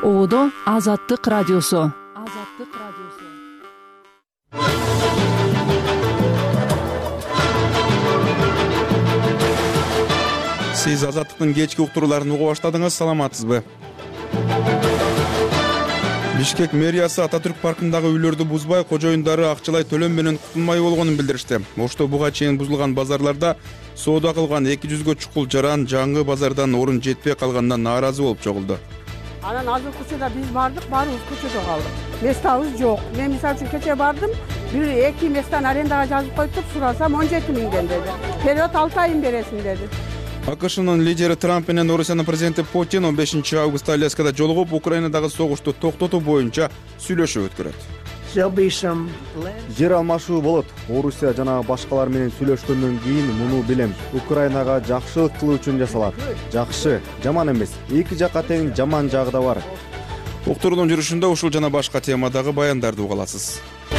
Оодо Азаттык радиосу. Сиз Азаттыктын кечки уктурууларын уга баштадыңыз, саламатсызбы? Бишкек мэриясы Ататүрк паркындагы үйлөрдү бузбай, кожоюндары акчалай төлөм менен кутулмай болгонун билдиришти. Ошто буга чейин бузулган базарларда соода кылган 200гө чукул жаран жаңы базардан орун жетпей калгандан нааразы болуп чогулду. Анан азыр көчөдө биз бардык, баарыбыз көчөдө калдык. Местабыз жок. Мен мисалы үчүн кече бардым, бир эки местаны арендага жазып коюп, сурасам 17 миңден деди. Период 6 айын бересиң деди. АКШнын лидери Трамп менен Орусиянын президенти Путин 15 августта Аляскада жолугуп, Украинадагы согушту токтотуу боюнча сүйлөшүү өткөрөт. Жер алмашуу болот. Орусия жана башкалар менен сүйлөшкөндөн кийин муну билем. Украинага жакшылык кылуу үчүн жасалат. Жакшы, жаман эмес. Эки жакка тең жаман жагы да бар. Уктуруунун жүрүшүндө ушул жана башка темадагы баяндарды уга аласыз.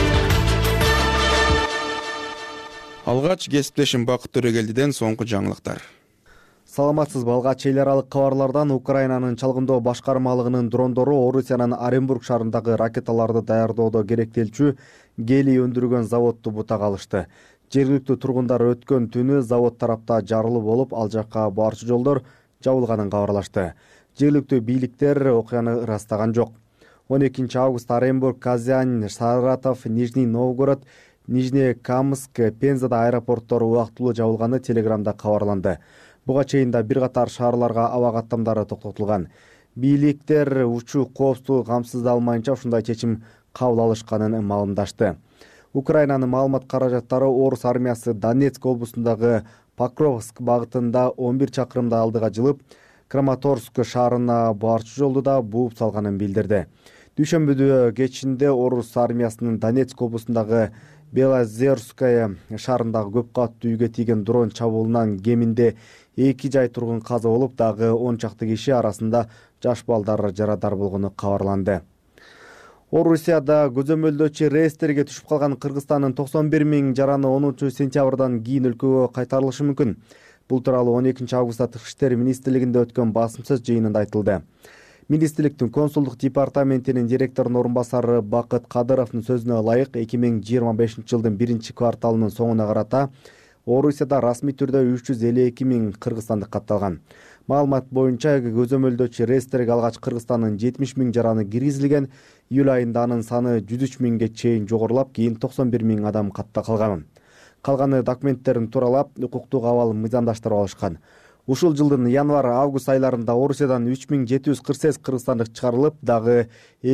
Алгач кесиптешим Бакыт Төрөгелдиден соңку жаңылыктар. Саламатсызбы? Алгач эл аралык кабарлардан Украинанын чалгындоо башкармалыгынын дрондору Орусиянын Оренбург шаарындагы ракеталарды даярдоодо керектелчү гелий өндүргөн заводду бутага алышты. Жергиликтүү тургундар өткөн түнү завод тарапта жарылуу болуп, ал жакка барчу жолдор жабылганын кабарлашты. Жергиликтүү бийликтер окуяны ырастаган жок. 12 август Оренбург, Казань, Саратов, Нижний Новгород, Нижнекамск, Пензада аэропорттору убактылуу жабылганы Телеграмда кабарланды. Буга чейин да бир катар шаарларга аба каттамдары токтотулган. Бийликтер учуу коопсуздугу камсыздалмайынча ушундай чечим кабыл алышканын маалымдашты. Украинанын маалымат каражаттары Орус армиясы Донецк облусундагы Покровск багытында 11 чакырымда алдыга жылып, Краматорск шаарына барчу жолду да бууп салганын билдирди. Дүйшөмбүдө кечинде Орус армиясынын Донецк облусундагы Белозерская шаарындагы көп каттуу үйгө тийген дрон чабуулунан кеминде 2 жай тургун каза болуп, дагы 10 чакты киши арасында жаш балдар жарадар болгону кабарланды. Орусияда көзөмөлдөөчү реестерге түшүп калган Кыргызстандын 91 миң жараны 10 сентябрдан кийин өлкөгө кайтарылышы мүмкүн. Бул тууралуу 12 августта Тышкы иштер министрлигинде өткөн басымсыз жыйынында айтылды. Министрликтин консулдук департаментинин директорунун орун басары Бакыт Кадыровдун сөзүнө ылайык, 2025 жылдын 1 кварталынын соңуна карата Орусияда расмий түрдө 352 миң кыргызстандык катталган. Маалымат боюнча көзөмөлдөөчү реестерге алгач Кыргызстандын 70 миң жараны киргизилген, июль айында анын саны 103 миңге чейин жогорулап, кийин 91 миң адам катта калган. Калганы документтерин тууралап, укуктук абал мыйзамдаштырып алышкан. Ушул жылдын январь-август айларында Орусиядан 3748 кыргызстандык чыгарылып, дагы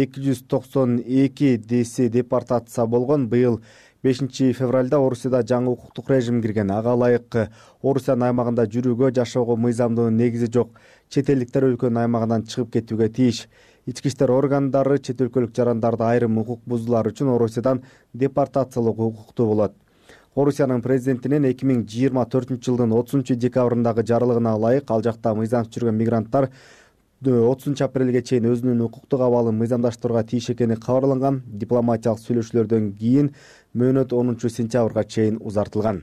292 деси депортация болгон. Быйыл 5 февралда Орусияда жаңы укуктук режим кирген. Ага ылайык Орусиянын аймагында жүрүүгө, жашоого мыйзамдуу негизи жок. Чет элдиктер өлкөнүн аймагынан чыгып кетүүгө тийиш. Ички иштер органдары чет өлкөлүк жарандарды айрым укук бузуулар үчүн Орусиядан депортациялоого укуктуу болот. Орусиянын президентинин 2024 жылдын 30 декабрындагы жарлыгына ылайык, ал жакта мыйзамсыз жүргөн мигранттар 30 апрелге чейин өзүнүн укуктук абалын мыйзамдаштырууга тийиш экени кабарланган. Дипломатиялык сүйлөшүүлөрдөн кийин мөөнөт 10 сентябрга чейин узартылган.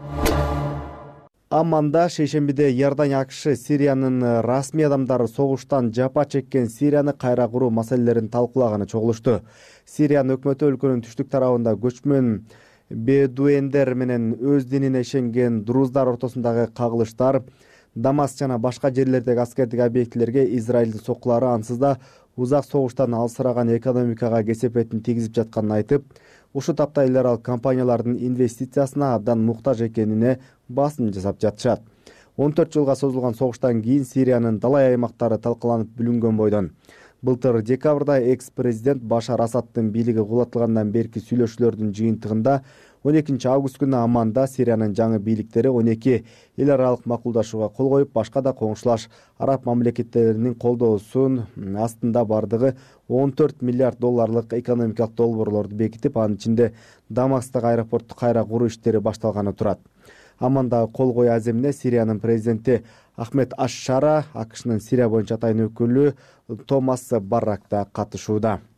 Амманда шейшембиде Иордания АКШ Сириянын расмий адамдары согуштан жапа чеккен Сирияны кайра куруу маселелерин талкуулаганы чогулушту. Сириянын өкмөтү өлкөнүн түштүк тарабында көчмөн бедуэндер менен өз динине ишенген друздар ортосундагы кагылыштар, Дамаск жана башка жерлердеги аскердик объектилерге Израилдин соккулары ансыз да узак согуштан алсыраган экономикага кесепетин тийгизип жатканын айтып, ушул тапта эл аралык компаниялардын инвестициясына абдан муктаж экенине басым жасап жатышат. 14 жылга созулган согуштан кийин Сириянын далай аймактары талкаланып бүлүнгөн бойдон. Былтыр декабрда экс-президент Башар Асаддын бийлиги кулатылгандан берки сүйлөшүүлөрдүн жыйынтыгында 12 август күнү Амманда Сириянын жаңы бийликтери 12 эл аралык макулдашууга кол коюп, башка да коңшулаш араб мамлекеттеринин колдоосунун астында бардыгы 14 миллиард долларлык экономикалык долбоорлорду бекитип, анын ичинде Дамасктагы аэропортту кайра куруу иштери башталганы турат. Аммандагы кол кою аземине Сириянын президенти Ахмед Аш-Шара, АКШнын Сирия боюнча атайын өкүлү Томас Баррак да катышууда.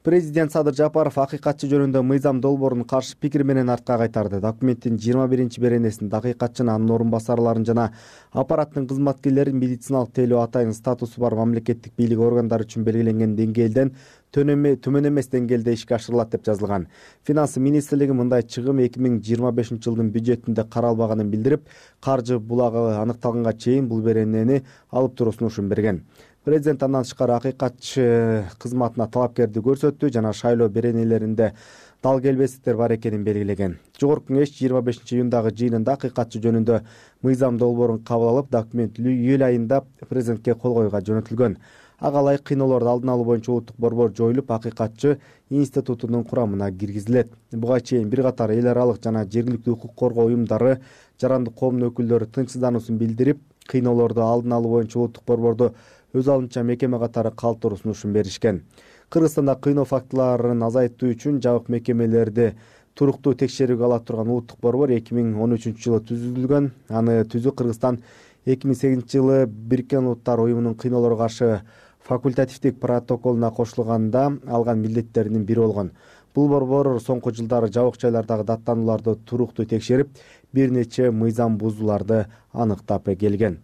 Президент Садыр Жапаров акыйкатчы жөнүндө мыйзам долбоорун каршы пикир менен артка кайтарды. Документтин 21 беренесинде акыйкатчынын, анын орун басарларын жана аппараттын кызматкерлерин медициналык тейлөө атайын статусу бар мамлекеттик бийлик органдары үчүн белгиленген деңгээлден төмөн эмес деңгээлде ишке ашырылат деп жазылган. Финансы министрлиги мындай чыгым 2025 жылдын бюджетинде каралбаганын билдирип, каржы булагы аныкталганга чейин бул беренени алып туруу сунушун берген. Президент андан тышкары акыйкатчы кызматына талапкерди көрсөттү жана шайлоо беренелеринде дал келбестиктер бар экенин белгилеген. Жогорку кеңеш 25 июндагы жыйынында акыйкатчы жөнүндө мыйзам долбоорун кабыл алып, документ июль айында президентке кол коюуга жөнөтүлгөн. Ага ылайык кыйноолорду алдын алуу боюнча улуттук борбор жоюлуп, акыйкатчы институтунун курамына киргизилет. Буга чейин бир катар эл аралык жана жергиликтүү укук коргоо уюмдары жарандык коомдун өкүлдөрү тынчсыздануусун билдирип, кыйноолорду алдын алуу боюнча улуттук борборду өз алдынча мекеме катары калтыруу сунушун беришкен. Кыргызстанда кыйноо фактыларын азайтуу үчүн жабык мекемелерди туруктуу текшерүүгө ала турган улуттук борбор 2013 жылы түзүлгөн. Аны түзүү Кыргызстан 2008 жылы Бириккен Улуттар уюмунун кыйноолорго каршы факультативдик протоколуна кошулганда алган милдеттеринин бири болгон. Бул борбор соңку жылдары жабык жайлардагы даттанууларды туруктуу текшерип, бир нече мыйзам бузууларды аныктап келген.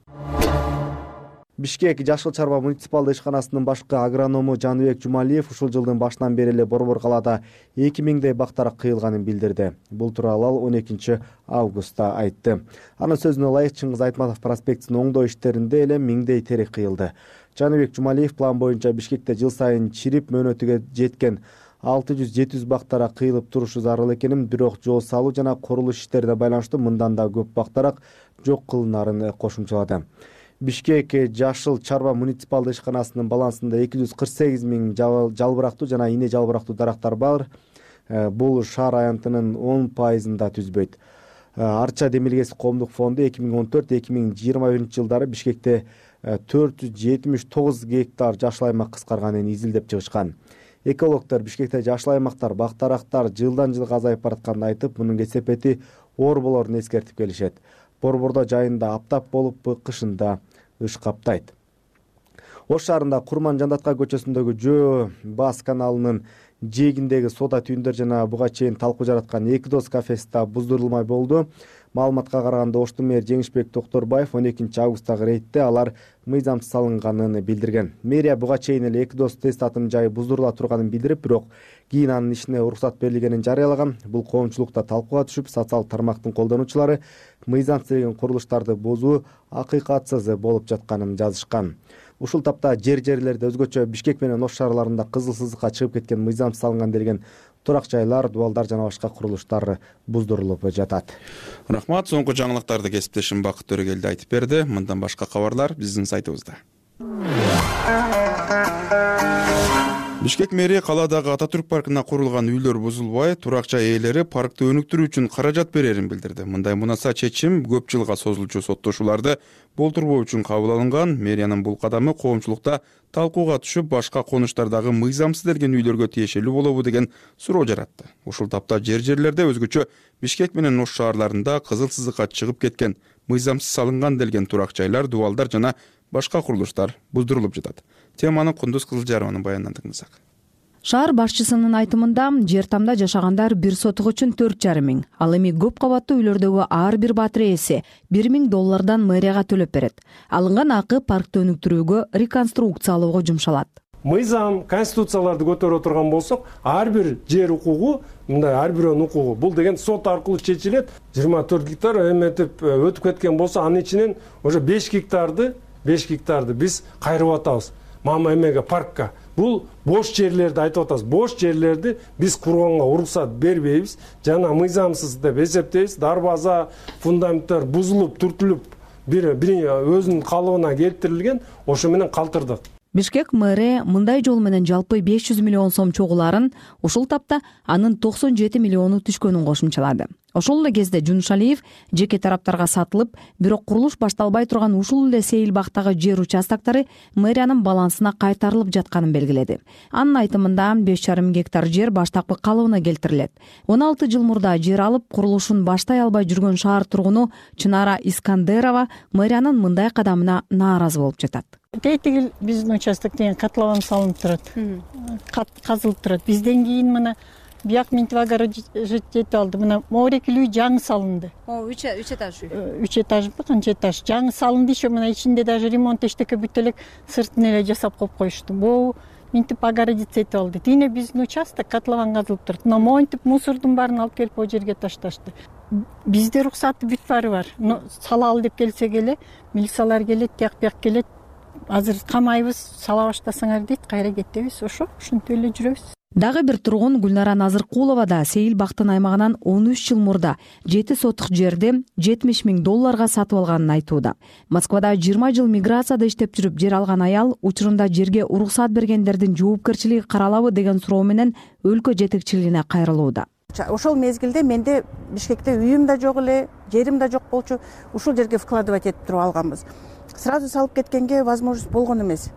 Бишкек Жашыл Чарба муниципалдык ишканасынын башкы агроному Жаныбек Жумалиев ушул жылдын башынан бери эле Борбор калаада 2000дей бактарак кыйылганын билдирди. Бул тууралуу ал 12 августта айтты. Анын сөзүнө ылайык, Чыңгыз Айтматов проспектисин оңдоо иштеринде эле 1000дей терек кыйылды. Жаныбек Жумалиев план боюнча Бишкекте жыл сайын чирип мөөнөтүгө жеткен 600-700 бактара кыйылып турушу зарыл экенин, бирок жол салуу жана курулуш иштерине байланыштуу мындан да көп бактарак жок кылынарын кошумчалады. Бишкек Жашыл Чарба муниципалдык ишканасынын балансында 248 миң жалбырактуу жана ине жалбырактуу дарактар бар. Бул шаар аянтынын 10%-да түзбөйт. Арча Демилгеси коомдук фонду 2014-2021 жылдары Бишкекте 479 гектар жашыл аймак кыскарганын изилдеп чыгышкан. Экологдор Бишкекте жашыл аймактар, бактарактар жылдан жылга азайып баратканын айтып, мунун кесепети оор болорун эскертип келишет. Борбордо жайында аптап болуп, кышында ыш каптайт. Ош шаарында Курман Жандатка көчөсүндөгү Жөө Бас каналынын жээгиндеги соода түйүндөр жана буга чейин талкуу жараткан 2 дос кафеси да буздурулмай болду. Маалыматка караганда Оштун мэр Жеңишбек Токторбаев 12 августтагы рейдте алар мыйзамсыз салынганын билдирген. Мэрия буга чейин эле 2 дос тест атым жайы буздурула турганын билдирип, бирок кийин анын ишине уруксат берилгенин жарыялаган. Бул коомчулукта талкууга түшүп, социалдык тармактын колдонуучулары мыйзам тизилген курулуштарды бузуу акыйкатсыз болуп жатканын жазышкан. Ушул тапта жерлерде өзгөчө Бишкек менен Ош шаарларында кызыл сызыкка чыгып кеткен мыйзамсыз салынган делген турак жайлар, дубалдар жана башка курулуштар буздурулуп жатат. Рахмат, соңку жаңылыктарды кесиптешим Бакыт Төрөгелди айтып берди. Мындан башка кабарлар биздин сайтыбызда. Бишкек мэрия калаадагы Ататүрк паркына курулган үйлөр бузулбай, турак жай ээлери паркты өнүктүрүү үчүн каражат берерин билдирди. Мындай мунаса чечим көп жылга созулчу соттошууларды болтурбоо үчүн кабыл алынган. Мэриянын бул кадамы коомчулукта талкууга түшүп, башка конуштардагы мыйзамсыз делген үйлөргө тиешелүү болобу деген суроо жаратты. Ушул тапта жерлерде өзгөчө Бишкек менен Ош шаарларында кызыл сызыкка чыгып кеткен мыйзамсыз салынган делген турак жайлар, дубалдар жана башка курулуштар буздурулуп жатат. Теманы Кундуз Кызылжарованын баянынан тыңдасак. Шаар башчысынын айтымында жер тамда жашагандар бир сотук үчүн 4,5 миң, ал эми көп кабаттуу үйлөрдөгү ар бир батиреясы $1,000 мэрияга төлөп берет. Алынган акы паркты өнүктүрүүгө, реконструкциялоого жумшалат. Мыйзам, конституцияларды көтөрүп отурган болсок, ар бир жер укугу, мындай ар бирөөнүн укугу, бул деген сот аркылуу чечилет. 24 гектар эметип өтүп кеткен болсо, анын ичинен уже 5 гектарды биз кайрып атабыз. Мама эмеге паркка. Бул бош жерлерди айтып атабыз. Бош жерлерди биз курганга уруксат бербейбиз. Жана мыйзамсыз деп эсептейбиз. Дарбаза, фундаменттер бузулуп, түртүлүп, бири өзүнүн калыбына келтирилген, ошо менен калтырдык. Бишкек мэрия мындай жол менен жалпы 500 миллион сом чогуларын, ушул тапта анын 97 миллиону түшкөнүн кошумчалады. Ошол эле кезде Жуншалиев жеке тараптарга сатылып, бирок курулуш башталбай турган ушул эле Сейилбактагы жер участактары мэриянын балансына кайтарылып жатканын белгиледи. Анын айтымында 5,5 гектар жер баштапкы калыбына келтирилет. 16 жыл мурда жер алып, курулушун баштай албай жүргөн шаар тургуну Чынара Искандерова мэриянын мындай кадамына нааразы болуп жатат. Тетигил биздин участок деген котлован салынып турат. Казылып турат. Бизден кийин мына бияк Минтип огород жетип алды. Мына могурекил үй жаңы салынды. 3 этаж үй. 3 этажбы, канча этаж. Жаңы салынды, еще мына ичинде даже ремонт эчтеке бүт элек сыртын эле жасап коюп коюшту. Бул Минтип огород жетип алды. Тине биздин участок котлован казылып турат. Но монтип мусордун баарын алып келип о жерге ташташты. Бизде руксаты бүт баары бар. Салалы деп келсе келе, милициялар келет, тияк келет. Азыр камайбыз, сала баштасаңар дейт, кайра кетебиз, ошентип эле жүрөбүз. Дагы бир тургун Гүлнара Назыркулова да Сейил бактын аймагынан 13 жыл мурда 7 сотук жерди $70,000 сатып алганын айтууда. Москвада 20 жыл миграцияда иштеп жүрүп жер алган аял учурунда жерге уруксат бергендердин жоопкерчилиги каралабы деген суроо менен өлкө жетекчилигине кайрылууда. Ошол мезгилде менде Бишкекте үйүм да жок эле, жерим да жок болчу. Ушул жерге вкладывать этип туруп алганбыз. Сразу салып кеткенге возможность болгон эмес.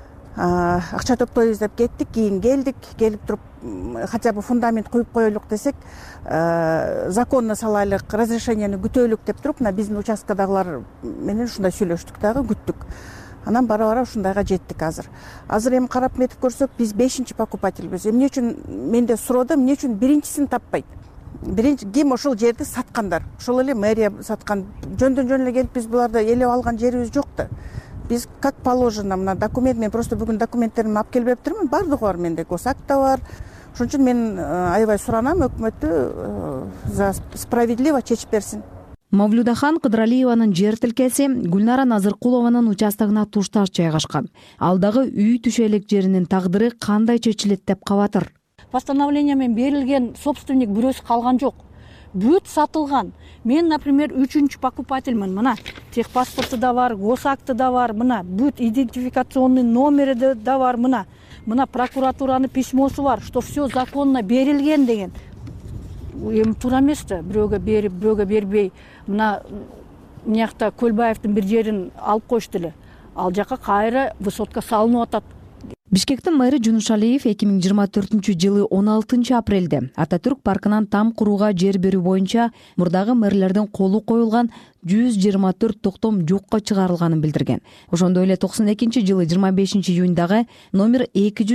Акча топтойбуз деп кеттик, кийин келдик, келип туруп хотя бы фундамент куюп коелук десек, законно салайлык, разрешениени күтөлүк деп туруп, мына биздин участкадагылар менен ушундай сүйлөштүк дагы, күттүк. Анан бара ушундайга жеттик азыр. Азыр эми карап метип көрсөк, биз 5-чи покупательбиз. Эмне үчүн менде суроодо, эмне үчүн биринчисин таппайт? Биринчи ким ошол жерди саткандар? Ошол эле мэрия саткан. Жөндөн жөн эле келип биз буларды элеп алган жерибиз жок да. Биз как положено, мына документ, мен просто бүгүн документтеримди алып келип бериптирмин, бардыгы бар менде, госакт да бар. Ошон үчүн мен аябай суранам өкмөттү справедливо чечип берсин. Мавлюдахан Кыдыралиеванын жер тилкеси Гүлнара Назыркулованын участогуна тушташ жайгашкан. Ал дагы үй түшө элек жеринин тагдыры кандай чечилет деп кабатыр. Постановление менен берилген собственник бирөөсү калган жок. Бүт сатылган. Мен, например, 3-чү покупательмин. Мына техпаспорты да бар, госакты да бар, мына бүт идентификационный номери да бар, мына прокуратуранын письмосу бар, что все законно берилген деген. Эми туура эмес да, бирөөгө берип, бирөөгө бербей, мына мынакта Көлбаевдин бир жерин алып коюшту эле. Ал жака кайра высотка салынып атат. Бишкектин мэрі Жунушалиев 2024-жылы 16 апрелде Ататүрк паркынан там курууга жер берүү боюнча мурдагы мэрлердин колу коюлган 124 токтом жокко чыгарылганын билдирген. Ошондой эле 92-жылы 25-июндагы номер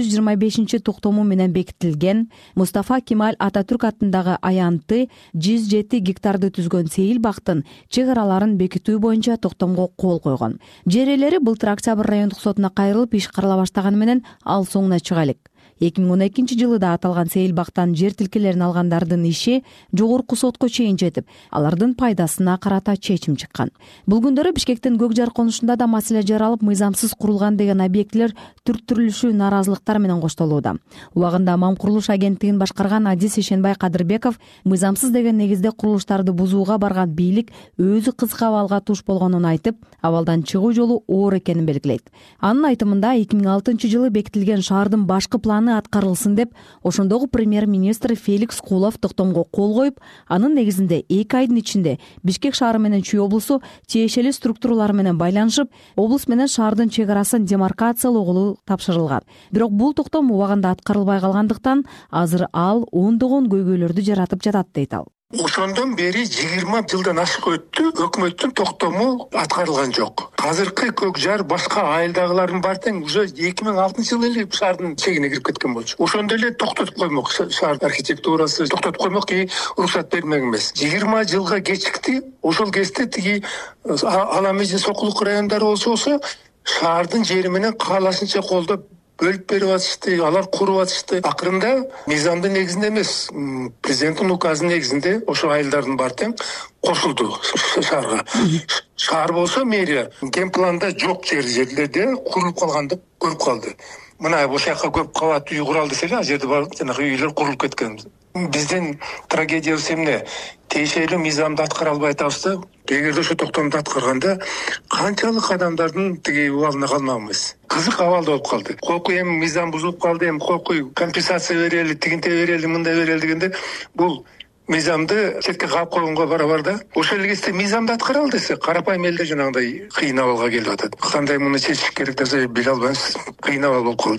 225 токтому менен бекитилген Мустафа Кемаль Ататүрк атындагы аянты 107 гектарды түзгөн Сейил бактын чек араларын бекитүү боюнча токтомго кол койгон. Жер ээлери былтыр Октябрь райондук сотуна кайрылып иш карала баштаганы менен ал соңуна чыга элек. 2012-жылы да аталган Сейил бактан жер тилкелерин алгандардын иши жогорку сотко чейин жетип, алардын пайдасына карата чечим чыккан. Бул күндөрү Бишкектин Көк Жар конушунда да маселе жаралып, мыйзамсыз курулган деген объектилер түр-түрлүшүү нааразылыктар менен коштолууда. Убагында МАМ курулуш агенттигин башкарган Адис Ишенбай Кадырбеков мыйзамсыз деген негизде курулуштарды бузууга барган бийлик өзү кызык абалга туш болгонун айтып, абалдан чыгуу жолу оор экенин белгилейт. Анын айтымында 2006-жылы бекитилген шаардын башкы планы аткарылсын деп, ошондогу премьер-министр Феликс Кулов токтомго кол коюп, анын негизинде 2 айдын ичинде Бишкек шаары менен Чүй облусу тиешелүү структуралар менен байланышып, облус менен шаардын чек арасын демаркациялоого тапшырылган. Бирок бул токтом убагында аткарылбай калгандыктан азыр ал ондогон көйгөйлөрдү жаратып жатат дейт ал. Ошондон бери 20 жылдан ашык өттү, өкмөттүн токтому аткарылган жок. Азыркы Көк Жар башка айылдагылардын бар тең уже 2006-жылы эле шаардын чегине кирип кеткен болчу. Ошондо эле токтотуп коймок, шаар архитектурасы токтотуп коймок, уруксат бермек эмес. 20 жылга кечикти. Ошол кезде тиги Аламежин Сокулук райондары болсо, шаардын жери менен каалашынча колдоп бөлүп берип атышты, алар куруп атышты. Акырында мыйзамдын негизинде эмес, президенттин указынын негизинде ошо айылдардын бар тең кошулду шаарга. Шаар болсо мэрия генпланда жок жерлерде курулуп калганды көрүп калды. Мына ошол жака көп кабат үй куралы десе эле, ал жерде бар жанагы үйлөр курулуп кеткен. Биздин трагедиябыз эмне? Тиешелүү мыйзамды аткара албай атабыз да. Эгерде ошо токтомду аткарганда канчалык адамдардын тиги убалына калмакмыз. Кызык абалда болуп калды. Койкуй эми мыйзам бузулуп калды, эми койкуй компенсация берели, тигинте берели, мындай берели дегенде бул мыйзамды четке калып койгонго барабар да. Ошол эле кезде мыйзамды аткара ал десе, карапайым элдер жанагындай кыйын абалга келип атат. Кандай муну чечиш керек десе биле албайбыз. Кыйын абал болуп калды.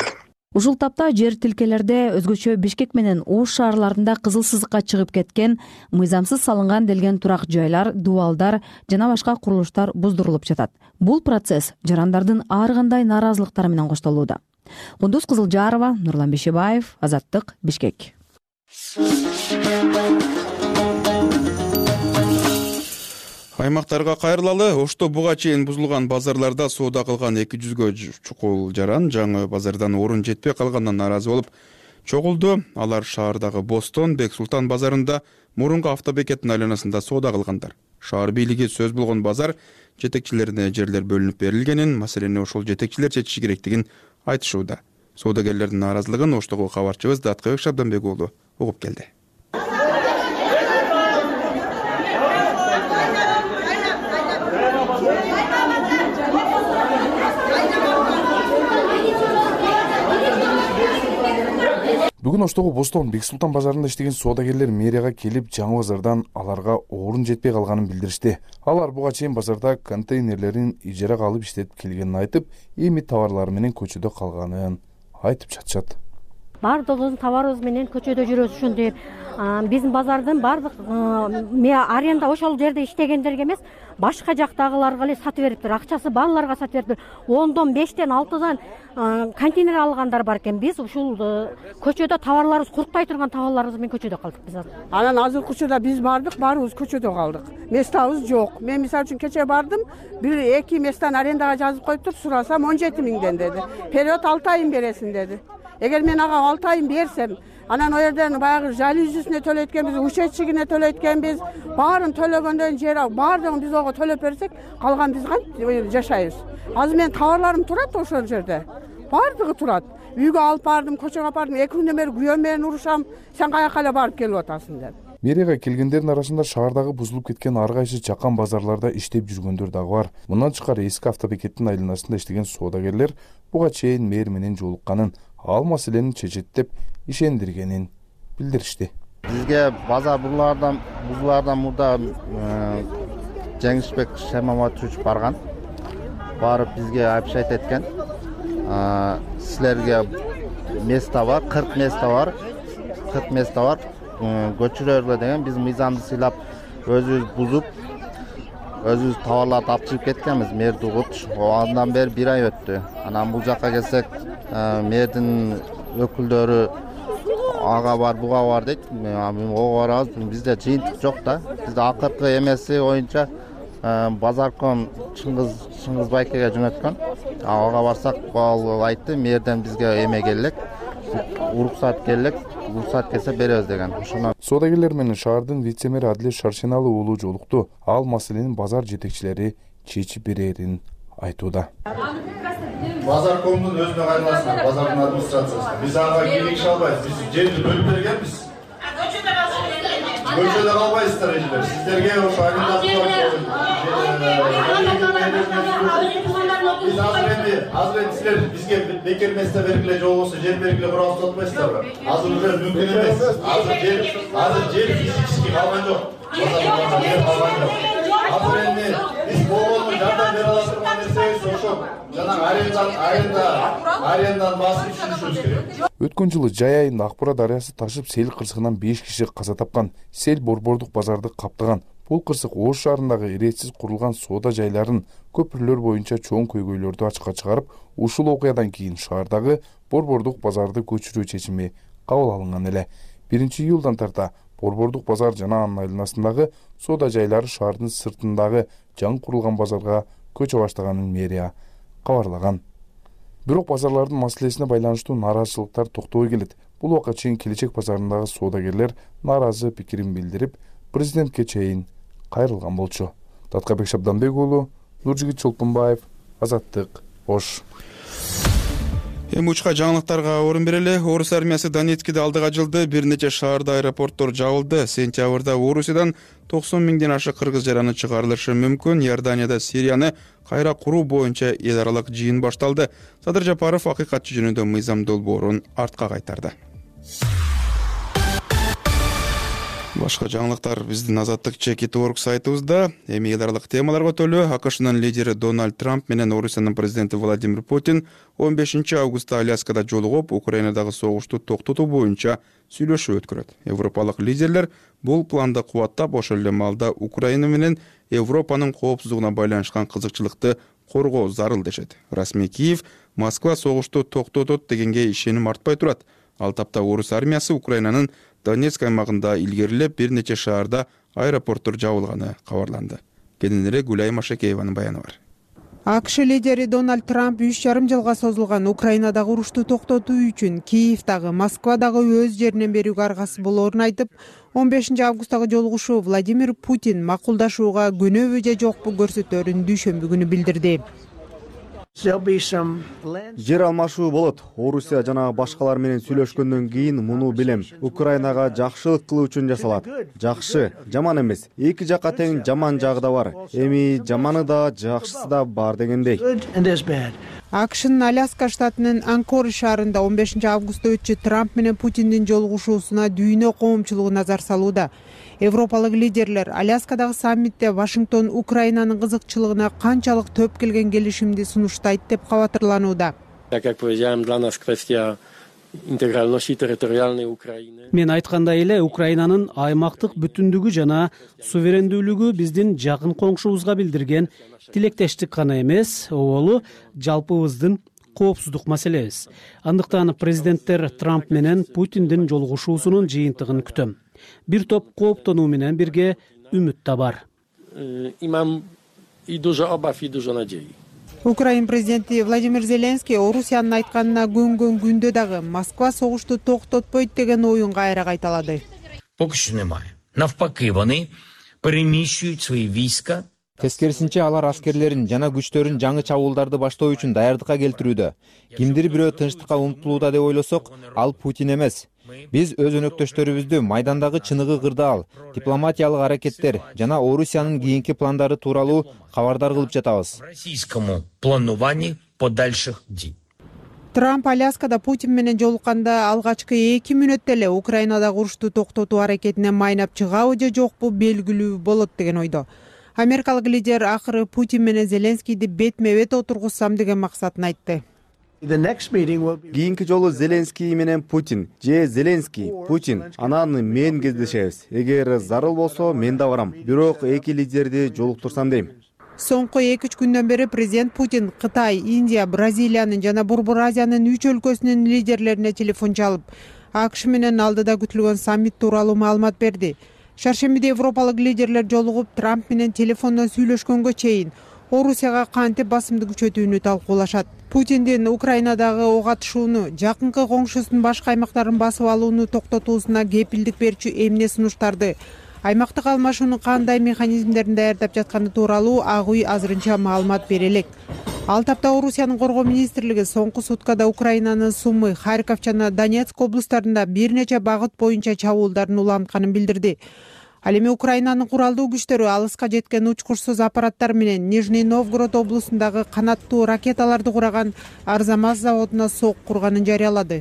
Ушул тапта жер тилкелерде өзгөчө Бишкек менен Ош шаарларында кызыл сызыкка чыгып кеткен мыйзамсыз салынган делген турак жайлар, дубалдар жана башка курулуштар буздурулуп жатат. Бул процесс жарандардын ар кандай нааразылыктары менен коштолууда. Кундуз Кызылжарова, Нурлан Бишебаев, Азаттык, Бишкек. Аймактарга кайрылалы. Ошто буга чейин бузулган базарларда соода кылган 200гө чукул жаран жаңы базардан орун жетпей калгандан нааразы болуп чогулду. Алар шаардагы Бостон, Бек-Султан базарында мурунку автобекеттин айланасында соода кылгандар. Шаар бийлиги сөз болгон базар жетекчилерине жерлер бөлүнүп берилгенин, маселени ошол жетекчилер чечиши керектигин айтышууда. Соодагерлердин нааразылыгын Оштогу кабарчыбыз Даткыбек Шабданбек уулу угуп келди. Бүгүн Оштогу Бостон, Бек-Султан базарында иштеген соодагерлер мэрияга келип, жаңы базардан аларга орун жетпей калганын билдиришти. Алар буга чейин базарда контейнерлерин ижарага алып иштетип келгенин айтып, эми товарлары менен көчөдө калганын айтып жатышат. Бардыгыбыз товарыбыз менен көчөдө жүрөбүз ушунтип. Биздин базардын бардык аренда ошол жерде иштегендерге эмес, башка жактагыларга эле сатып бериптир. Акчасы балаларга сатып бериптир. 10дон 5тен 6дан контейнер алгандар бар экен. Биз ушул көчөдө товарларыбыз куртпай турган товарларыбыз менен көчөдө калдык биз. Анан азыркы учурда биз бардык, баарыбыз көчөдө калдык. Местабыз жок. Мен мисалы үчүн кече бардым, бир эки местан арендага жазып коюптур, сурасам 17 миңден деди. Период 6 айын бересиң деди. Эгер мен ага 6 айын берсем, анан о жерден баягы жалюзисине төлөйткенбиз, ушетчигине төлөйткенбиз, баарын төлөгөндөн жери баардыгын биз ого төлөп берсек, калган биз кантип жашайбыз? Азыр мен товарларым турат ошол жерде. Баардыгы турат. Үйгө алып бардым, көчөгө алып бардым, 2 күндөн бери күйөөм менен урушам, сен каяка эле барып келип атасың деп. Мэрияга келгендердин арасында шаардагы бузулуп кеткен ар кайсы жакан базарларда иштеп жүргөндөр дагы бар. Мындан тышкары эски автобекеттин айланасында иштеген соодагерлер буга чейин мэр менен жолукканын, ал маселени чечет деп ишендиргенин билдиришти. Бизге базар бузулардан мурда Жеңишбек Шаймаматович барган. Барып бизге обещать эткен. Силерге место бар, 40 место бар. 40 место бар. Көчүрөлгө деген биз мыйзамды сыйлап өзүбүз бузуп, өзүбүз товарларды алып чыгып кеткенбиз. Мэрди угутуш. Андан бери 1 ай өттү. Анан бул жакка келсек, мэрдин өкүлдөрү ага бар, буга бар дейт. Ого барабыз. Бизде жыйынтык жок да. Бизде акыркы эмеси боюнча базарком Чыңгыз Байкеге жөнөткөн. Ага барсак, ал айтты, мэрден бизге эме келек, уруксат келек, уруксат келсе беребиз деген. Соодагерлер менен шаардын вице-мэри Адилет Шаршеналы уулу жолукту. Ал маселенин базар жетекчилери чечип берерин айтууда. Базаркомдун өзүнө кайрыласыңар, базардын администрациясына. Биз ага киргише албайбыз. Биз жерди бөлүп бергенбиз. Көчөдө калбайсыздар эжелер. Сиздерге ошо азыр силер бизге бекер место бергиле, же болбосо жер бергиле сурап атпайсыздарбы? Азыр уже мүмкүн эмес. Азыр жер физически калган жок. Жер калган жок. Азыр энди биз болгону жардам бере ала турган нерсебиз ошо жанагы арендадан басып түшүрүшүбүз керек. Өткөн жылы жай айында Акбура дарыясы ташып, сел кырсыгынан 5 киши каза тапкан. Сел борбордук базарды каптаган. Бул кырсык Ош шаарындагы иретсиз курулган соода жайларын, көпүрлөр боюнча чоң көйгөйлөрдү ачыкка чыгарып, ушул окуядан кийин шаардагы борбордук базарды көчүрүү чечими кабыл алынган эле. 1-июлдан тарта борбордук базар жана анын айланасындагы соода жайлары шаардын сыртындагы жаңы курулган базарга көчө баштаганын мэрия кабарлаган. Бирок базарлардын маселесине байланыштуу нааразычылыктар токтобой келет. Бул убакка чейин Келечек базарындагы соодагерлер нааразы пикирин билдирип, президентке чейин кайрылган болчу. Даткыбек Шабданбек уулу, Нуржигит Чолпунбаев, Азаттык, Ош. Эми учка жаңылыктарга орун берели. Орус армиясы Донецкиде алдыга жылды бир нече шаарда аэропорттор жабылды. Сентябрда Орусиядан 90 миңден ашык кыргыз жараны чыгарылышы мүмкүн. Иорданияда Сирияны кайра куруу боюнча эл аралык жыйын башталды. Садыр Жапаров акыйкатчы жөнүндө мыйзам долбоорун артка кайтарды. Башка жаңылыктар биздин Азаттык Чекит.org сайтыбызда. Эми эл аралык темаларга өтөлү. AQShnын лидери Дональд Трамп менен Орусиянын президенти Владимир Путин 15 августта Аляскада жолугуп, Украинадагы согушту токтотуу боюнча сүйлөшүү өткөрөт. Европалык лидерлер бул планды кубаттап, ошол эле маалда Украина менен Европанын коопсуздугуна байланышкан кызыкчылыкты коргоо зарыл дешет. Расмий Киев Москва согушту токтотот дегенге ишеним артпай турат. Ал тапта орус армиясы Украинанын Донецк аймагында илгерилеп бир нече шаарда аэропорттор жабылганы кабарланды. Кененирээк Гүлай Машакееванын баяны бар. АКШ лидери Дональд Трамп 3,5 жылга созулган Украинадагы урушту токтотуу үчүн Киевдагы, Москвадагы өз жеринен берүүгө аргасы болоорун айтып, 15 августтагы жолугушуу Владимир Путин макулдашууга көнөбү же жокпу көрсөтөөрүн дүйшөмбү күнү билдирди. Жер алмашуу болот. Орусия жана башкалар менен сүйлөшкөндөн кийин муну билем. Украинага жакшылык кылуу үчүн жасалат. Жакшы, жаман эмес. Эки жакка тең жаман жагы да бар. Эми жаманы да, жакшысы да бар дегендей. AQShnын Аляска штатынын Анкор шаарында 15 августта өтчү Трамп менен Путиндин жолугушуусуна дүйнө коомчулугу назар салууда. Европалык лидерлер Аляскадагы саммитте Вашингтон Украинанын кызыкчылыгына канчалык төп келген келишимди сунуштайт деп кабатырланууда. Мен айткандай эле Украинанын аймактык бүтүндүгү жана суверендүүлүгү биздин жакын коңшубузга билдирген тилектештик гана эмес, ол жалпыбыздын коопсуздук маселебиз. Андыктан президенттер Трамп менен Путиндин жолугушуусунун жыйынтыгын күтөм. Бир топ кооптонуу менен бирге үмүт да бар. Украин президенти Владимир Зеленский Орусиянын айтканына көнгөн күндө дагы Москва согушту токтотпойт деген оюн кайра кайталады. Поки що немає. Навпаки, вони переміщують свої війська. Тескерисинче алар аскерлерин жана күчтөрүн жаңы чабуулдарды баштоо үчүн даярдыкка келтирүүдө. Кимдир бирөө тынчтыкка умтулууда деп ойлосок, ал Путин эмес. Биз өз өнөктөштөрүбүздү майдандагы чыныгы кырдаал, дипломатиялык аракеттер жана Орусиянын кийинки пландары тууралуу кабардар кылып жатабыз. Російському плануванні подальших дій. Трамп Аляскада Путин менен жолукканда алгачкы 2 мүнөттө эле Украинадагы урушту токтотуу аракетине майнап чыгабы же жокпу белгилүү болот деген ойдо. Америкалык лидер акыры Путин менен Зеленскийди бетме-бет отургузсам деген максатын айтты. Кийинки жолу Зеленский менен Путин же Зеленский, Путин, анан мен кездешебиз. Эгер зарыл болсо, мен да барам. Бирок эки лидерди жолуктурсам дейм. Соңку 2-3 күндөн бери президент Путин Кытай, Индия, Бразилиянын жана Борбор Азиянын 3 өлкөсүнүн лидерлерине телефон чалып, AQSh менен алдыда күтүлгөн саммит тууралуу маалымат берди. Шаршембиде европалык лидерлер жолугуп, Трамп менен телефондон сүйлөшкөнгө чейин Орусияга кантип басымды күчөтүүнү талкуулашат. Путиндин Украинадагы ок атышууну, жакынкы коңшусунун башка аймактарын басып алууну токтотуусуна кепилдик берчү эмне сунуштарды, аймактык алмашуунун кандай механизмдерин даярдап жатканы тууралуу Ак үй азырынча маалымат бере элек. Ал тапта Орусиянын коргоо министрлиги соңку суткада Украинанын Сумы, Харьков жана Донецк облустарында бир нече багыт боюнча чабуулдарын улантканын билдирди. Ал эми Украинанын куралдуу күчтөрү алыска жеткен учкурсуз аппараттар менен Нижний Новгород облусундагы канаттуу ракеталарды кураган Арзамас заводуна сок курганын жарыялады.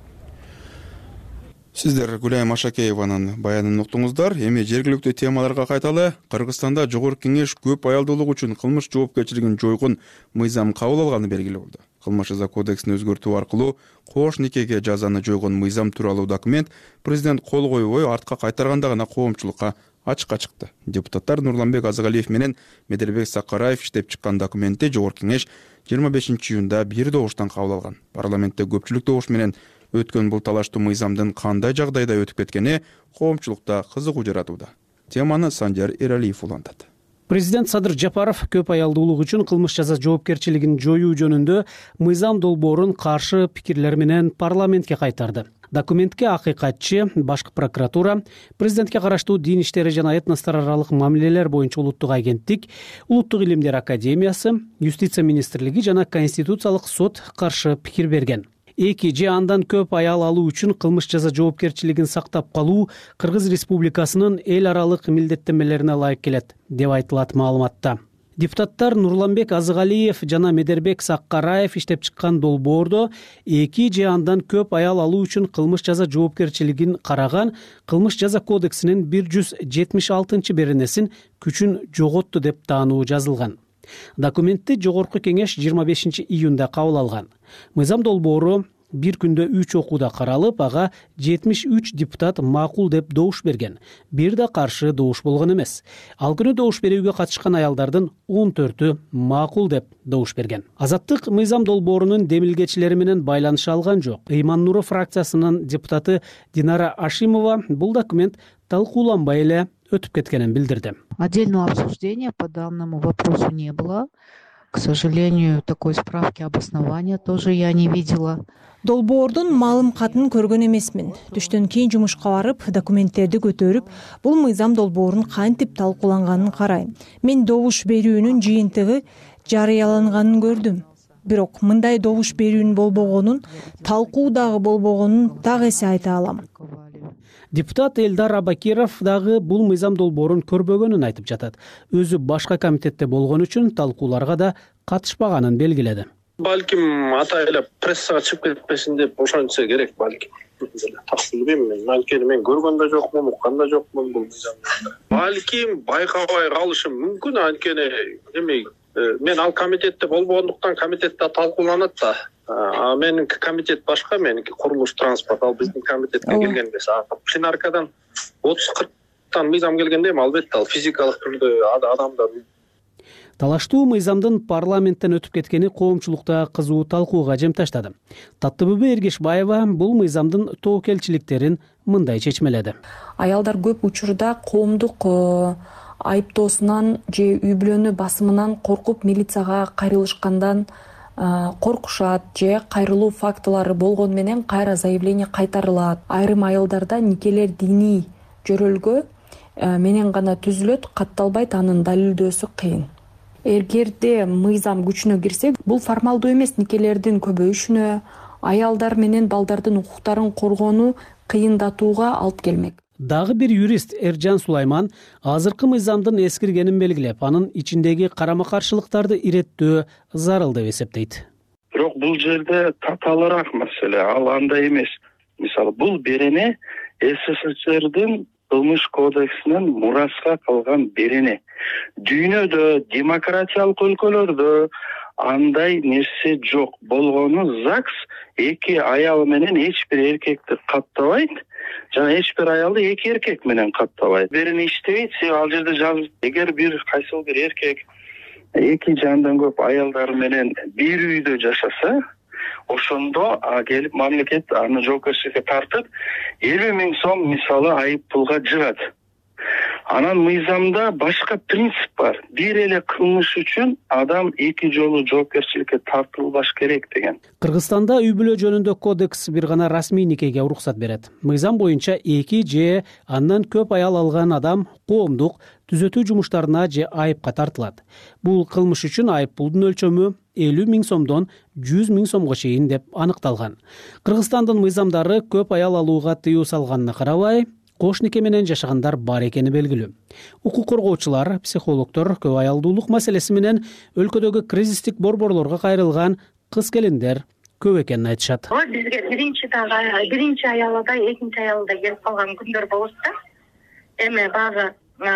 Сиздер Гүлай Машакееванын баянын уктуңуздар. Эми жергиликтүү темаларга кайталы. Кыргызстанда Жогорку Кеңеш көп аялдуулук үчүн кылмыш жоопкерчилигин жойгон мыйзам кабыл алганы белгилүү болду. Кылмыш жаза кодексин өзгөртүү аркылуу кош никеге жазаны жойгон мыйзам тууралуу документ президент кол койбой артка кайтарганда гана коомчулукка ачыкка чыкты. Депутаттар Нурланбек Азыгалиев менен Меделбек Сакараев иштеп чыккан документти Жогорку Кеңеш 25 июнда бир добуштан кабыл алган. Парламентте көпчүлүк добуш менен өткөн бул талаштуу мыйзамдын кандай жагдайда өтүп кеткени коомчулукта кызыгуу жаратууда. Теманы Санжар Эралиев улантат. Президент Садыр Жапаров көп аялдуулук үчүн кылмыш жаза жоопкерчилигин жоюу жөнүндө мыйзам долбоорун каршы пикирлер менен парламентке кайтарды. Документке акыйкатчы, башкы прокуратура, президентке караштуу дин иштери жана этностор аралык мамилелер боюнча улуттук агенттик, Улуттук илимдер академиясы, Юстиция министрлиги жана Конституциялык сот каршы пикир берген. Эки же андан көп аял алуу үчүн кылмыш жаза жоопкерчилигин сактап калуу Кыргыз Республикасынын эл аралык милдеттенмелерине ылайык келет, деп айтылат маалыматта. Депутаттар Нурланбек Азыгалиев жана Медербек Саккараев иштеп чыккан долбоордо 2 же андан көп аял алуу үчүн кылмыш жаза жоопкерчилигин караган Кылмыш жаза кодексинин 176 беренесин күчүн жоготту деп таануу жазылган. Документти Жогорку кеңеш 25 июнда кабыл алган. Мыйзам долбоору бир күндө 3 окууда каралып, ага 73 депутат макул деп добуш берген. Бир да каршы добуш болгон эмес. Ал күнү добуш берүүгө катышкан аялдардын 14-ü макул деп добуш берген. Азаттык мыйзам долбоорунун демилгечилери менен байланыша алган жок. Ыйман Нуров фракциясынын депутаты Динара Ашимова бул документ талкууланбай эле өтүп кеткенин билдирди. Отдельного обсуждения по данному вопросу не было. К сожалению, такой справки обоснования тоже я не видела. Долбоордун маалым катын көргөн эмесмин. Түштөн кийин жумушка барып, документтерди көтөрүп, бул мыйзам долбоорун кантип талкууланганын карайм. Мен добуш берүүнүн жыйынтыгы жарыяланганын көрдүм. Бирок мындай добуш берүүнүн болбогонун, талкуу дагы болбогонун так эсе айта алам. Депутат Элдар Абакиров дагы бул мыйзам долбоорун көрбөгөнүн айтып жатат. Өзү башка комитетте болгон үчүн талкууларга да катышпаганын белгиледи. Балким атайлап прессага чыгып кетпесин деп ошончо керек балким. Тасылбайм мен. Анткени мен көргөн да жокмун, уккан да жокмун бул мыйзамды. Балким байкабай калышым мүмкүн, анткени мен ал комитетте болбогондуктан комитетте талкууланат да. Меники комитет башка, меники курулуш транспорт, ал биздин комитетке келген эмес. Пленаркадан 30-40 мыйзам келгенде албетте ал физикалык түрдө адамдар. Талаштуу мыйзамдын парламенттен өтүп кеткени коомчулукта кызуу талкууга жем таштады. Таттыбүбү Эргешбаева бул мыйзамдын тобокелчиликтерин мындай чечмеледи. Аялдар көп учурда коомдук айыптоосунан же үй бүлөнү басымынан коркуп милицияга кайрылышкандан коркушат же кайрылуу фактылары болгон менен кайра заявление кайтарылат. Айрым айылдарда никелер диний жөрөлгө менен гана түзүлөт, катталбайт, анын далилдөөсү кыйын. Эгерде мыйзам күчүнө кирсе, бул формалдуу эмес никелердин көбөйүшүнө, аялдар менен балдардын укуктарын коргоону кыйындатууга алып келмек. Дагы бир юрист Эржан Сулайман азыркы мыйзамдын эскиргенин белгилеп, анын ичиндеги карама-каршылыктарды иреттөө зарыл деп эсептейт. Бирок бул жерде татаалыраак маселе, ал андай эмес. Мисалы, бул берене СССРдин кылмыш кодексинен мураска калган берене. Дүйнөдө, демократиялык өлкөлөрдө андай нерсе жок. Болгону ЗАГС эки аял менен эч бир эркекти каттабайт, жана эч бир аялды эки эркек менен каттабайт. Берене иштебейт, ал жерде жазылып, эгер бир кайсыл бир эркек эки же андан көп аялдар менен бир үйдө жашаса, ошондо келип мамлекет аны жоопкерчиликке тартып 50 000 сом мисалы айып пулга жыгат. Анан мыйзамда башка принцип бар. Бир эле кылмыш үчүн адам эки жолу жоопкерчиликке тартылбаш керек деген. Кыргызстанда үй бүлө жөнүндө кодекс бир гана расмий никеге уруксат берет. Мыйзам боюнча 2 же андан көп аял алган адам коомдук түзөтүү жумуштарына же айыпка тартылат. Бул кылмыш үчүн айып пулдун өлчөмү 50 000 сомдон 100 000 сомго чейин деп аныкталган. Кыргызстандын мыйзамдары көп аял алууга тыюу салганына карабай, кош нике менен жашагандар бар экени белгилүү. Укук коргоочулар, психологдор көп аялдуулук маселеси менен өлкөдөгү кризистик борборлорго кайрылган кыз-келиндер көп экенин айтышат. Бизге биринчи аялда, экинчи аялда келип калган күндөр болот да. Эми багы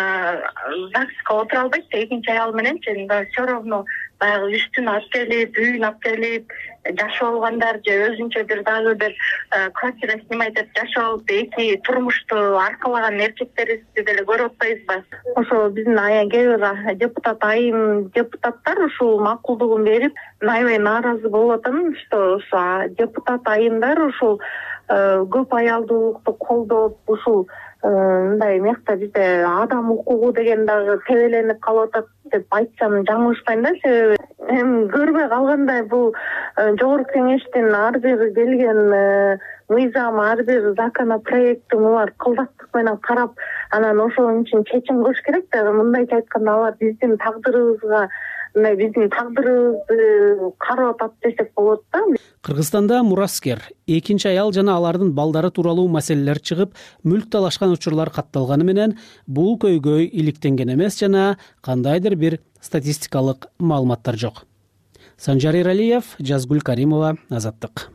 ЗАГСка отура албайт, экинчи аял менен все равно баягы үстүн алып келип, үйүн алып келип жашап алгандар же өзүнчө бир дагы бир квартира снимать этип жашап алып эки турмушту аркалаган эркектерибизди деле көрүп атпайбызбы? Ошо биздин кээ бир депутаттар ушул макулдугун берип, аябай нааразы болуп атам, что депутат айымдар ушул көп аялдуулукту колдоп, ушул мындай мекта бизде адам укугу деген дагы тебеленип калып атат деп айтсам жаңылышпайм да. Себеби эми көрбөй калгандай бул жогорку кеңештин ар бир келген мыйзам, ар бир законопроекти булар кылдаттык менен карап, анан ошонун үчүн чечим кылыш керек да. Мындайча айтканда алар биздин тагдырыбызга мына биздин тагдырыбызды карап атат десек болот да. Кыргызстанда мураскер, экинчи аял жана алардын балдары тууралуу маселелер чыгып, мүлк талашкан учурлар катталганы менен бул көйгөй иликтенген эмес жана кандайдыр бир статистикалык маалыматтар жок. Санжар Иралиев, Жазгүл Каримова, Азаттык.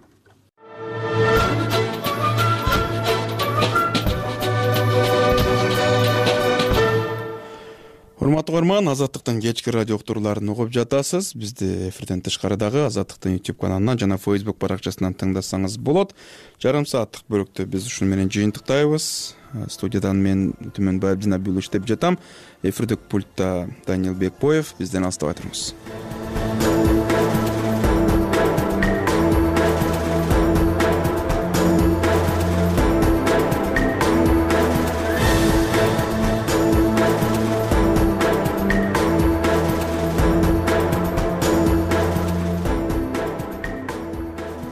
Урматтуу көрөрман, Азаттыктын кечки радио уктурууларын угуп жатасыз. Бизди эфирден тышкарыдагы Азаттыктын YouTube каналынан жана Facebook баракчасынан тыңдасаңыз болот. Жарым сааттык бөлүктө биз ушуну менен жыйынтыктайбыз. Студиядан мен Түмөн Байбдин Абил иштеп жатам. Эфирдик пультта Даниил Бекбоев. Бизден алыстабай туруңуз.